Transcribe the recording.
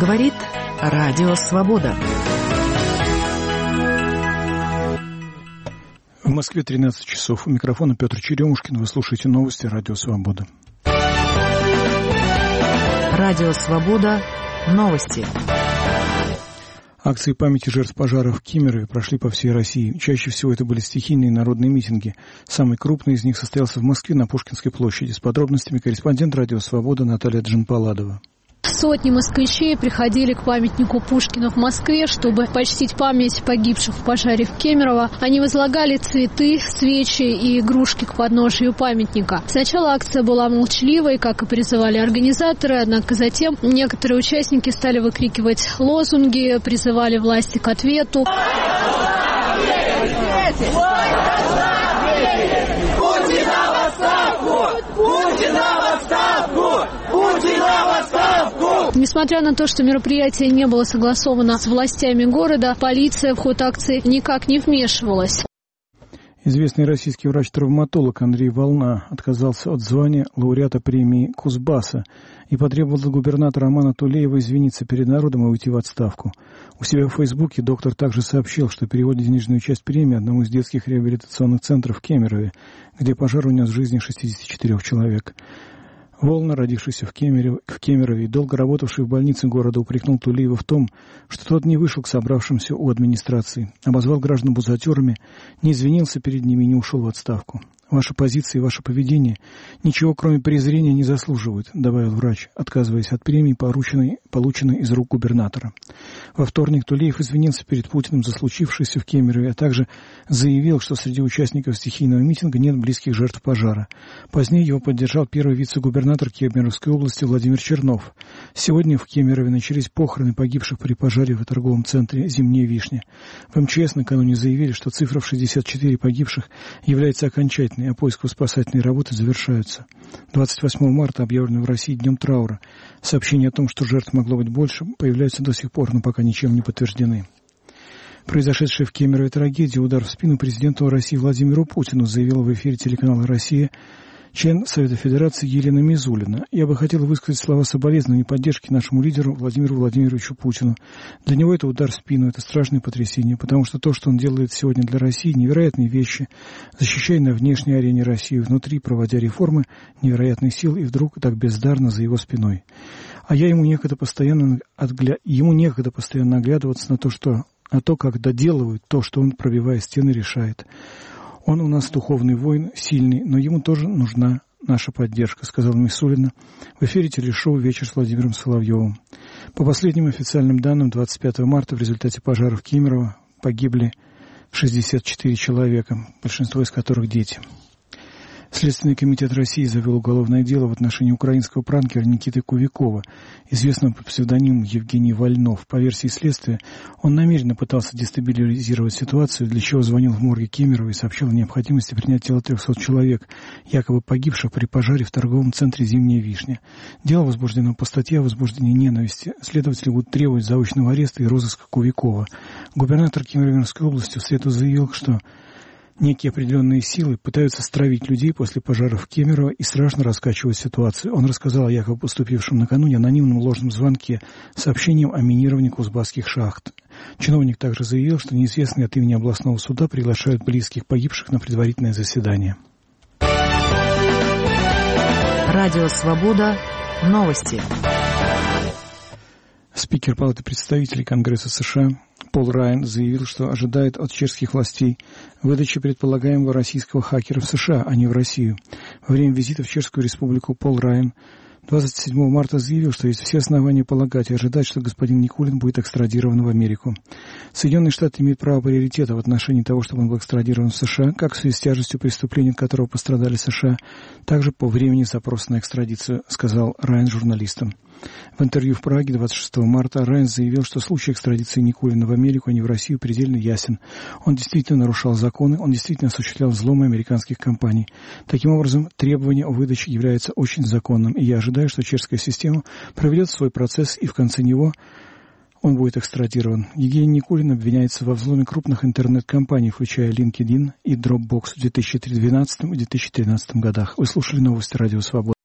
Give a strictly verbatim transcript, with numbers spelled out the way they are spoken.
Говорит Радио Свобода. В Москве тринадцать часов. У микрофона Петр Черемушкин. Вы слушаете новости Радио Свобода. Радио Свобода. Новости. Акции памяти жертв пожара в Кемерове прошли по всей России. Чаще всего это были стихийные народные митинги. Самый крупный из них состоялся в Москве на Пушкинской площади. С подробностями корреспондент Радио Свобода Наталья Джанпаладова. Сотни москвичей приходили к памятнику Пушкина в Москве, чтобы почтить память погибших в пожаре в Кемерово. Они возлагали цветы, свечи и игрушки к подножию памятника. Сначала акция была молчаливой, как и призывали организаторы, однако затем некоторые участники стали выкрикивать лозунги, призывали власти к ответу. Путина в отставку! Путина в отставку! Путина в отставку! Несмотря на то, что мероприятие не было согласовано с властями города, полиция в ход акции никак не вмешивалась. Известный российский врач-травматолог Андрей Волна отказался от звания лауреата премии Кузбасса и потребовал от губернатора Романа Тулеева извиниться перед народом и уйти в отставку. У себя в Фейсбуке доктор также сообщил, что переводит денежную часть премии одному из детских реабилитационных центров в Кемерове, где пожар унес жизни шестьдесят четыре человек. Волна, родившийся в Кемерове, в Кемерове и долго работавший в больнице города, упрекнул Тулеева в том, что тот не вышел к собравшимся у администрации, обозвал граждан бузатерами, не извинился перед ними и не ушел в отставку. Ваша позиция и ваше поведение ничего, кроме презрения, не заслуживают, добавил врач, отказываясь от премии, порученной, полученной из рук губернатора. Во вторник Тулеев извинился перед Путиным за случившееся в Кемерове, а также заявил, что среди участников стихийного митинга нет близких жертв пожара. Позднее его поддержал первый вице-губернатор Кемеровской области Владимир Чернов. Сегодня в Кемерове начались похороны погибших при пожаре в торговом центре «Зимняя вишня». В эм че эс накануне заявили, что цифра в шестьдесят четыре погибших является окончательной, а поисково-спасательные работы завершаются. двадцать восьмого марта объявлено в России днем траура. Сообщения о том, что жертв могло быть больше, появляются до сих пор, но пока ничем не подтверждены. Произошедшая в Кемерове трагедия, удар в спину президенту России Владимиру Путину, заявила в эфире телеканала «Россия» член Совета Федерации Елена Мизулина. Я бы хотела высказать слова соболезнования и поддержки нашему лидеру Владимиру Владимировичу Путину. Для него это удар в спину, это страшное потрясение, потому что то, что он делает сегодня для России, невероятные вещи, защищая на внешней арене Россию, внутри проводя реформы, невероятные силы, и вдруг так бездарно за его спиной. А я ему некогда постоянно, отгля... ему некогда постоянно оглядываться на то, что... на то, как доделывают то, что он, пробивая стены, решает. Он у нас духовный воин, сильный, но ему тоже нужна наша поддержка, сказала Мисулина в эфире телешоу «Вечер с Владимиром Соловьевым». По последним официальным данным, двадцать пятого марта в результате пожара в Кемерово погибли шестьдесят четыре человека, большинство из которых дети. Следственный комитет России завел уголовное дело в отношении украинского пранкера Никиты Кувякова, известного под псевдонимом Евгений Вольнов. По версии следствия, он намеренно пытался дестабилизировать ситуацию, для чего звонил в морге Кемерово и сообщил о необходимости принять тело трехсот человек, якобы погибших при пожаре в торговом центре «Зимняя вишня». Дело возбуждено по статье о возбуждении ненависти. Следователи будут требовать заочного ареста и розыска Кувякова. Губернатор Кемеровской области в среду заявил, что некие определенные силы пытаются стравить людей после пожара в Кемерово и страшно раскачивать ситуацию. Он рассказал о якобы поступившем накануне анонимном ложном звонке с сообщением о минировании кузбасских шахт. Чиновник также заявил, что неизвестные от имени областного суда приглашают близких погибших на предварительное заседание. Радио Свобода. Новости. Спикер Палаты представителей Конгресса США Пол Райан заявил, что ожидает от чешских властей выдачи предполагаемого российского хакера в США, а не в Россию. Во время визита в Чешскую Республику Пол Райан двадцать седьмого марта заявил, что есть все основания полагать и ожидать, что господин Никулин будет экстрадирован в Америку. Соединенные Штаты имеют право приоритета в отношении того, чтобы он был экстрадирован в США, как в связи с тяжестью преступления, от которого пострадали США, также по времени запроса на экстрадицию, сказал Райан журналистам. В интервью в Праге двадцать шестого марта Райан заявил, что случай экстрадиции Никулина в Америку, а не в Россию, предельно ясен. Он действительно нарушал законы, он действительно осуществлял взломы американских компаний. Таким образом, требование о выдаче является очень законным, и я ожидаю, что чешская система проведет свой процесс, и в конце него он будет экстрадирован. Евгений Никулин обвиняется во взломе крупных интернет-компаний, включая LinkedIn и Dropbox в две тысячи двенадцатом и две тысячи тринадцатом годах. Вы слушали новости Радио Свобода.